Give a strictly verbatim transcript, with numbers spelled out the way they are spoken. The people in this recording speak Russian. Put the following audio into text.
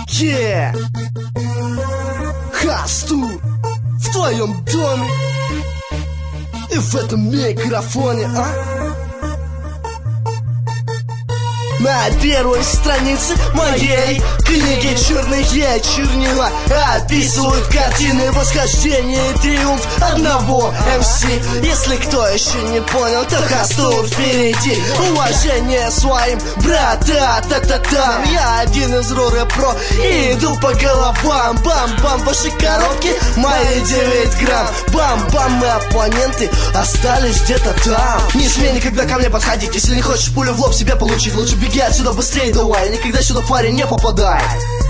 Yeah. Хасту в твоем доме и в этом микрофоне, а? На первой странице моей книги черные чернила описывают картины восхождения и триумф одного эм си. Если кто еще не понял, то Хастур впереди. Уважение своим брата-та-та-там. Я один из Руре Про и иду по головам. Бам-бам, ваши коробки, мои девять грамм. Бам-бам, мы оппоненты остались где-то там. Не смей никогда ко мне подходить. Если не хочешь пулю в лоб себе получить, лучше беги отсюда быстрее, давай. Никогда сюда, парень, не попадай.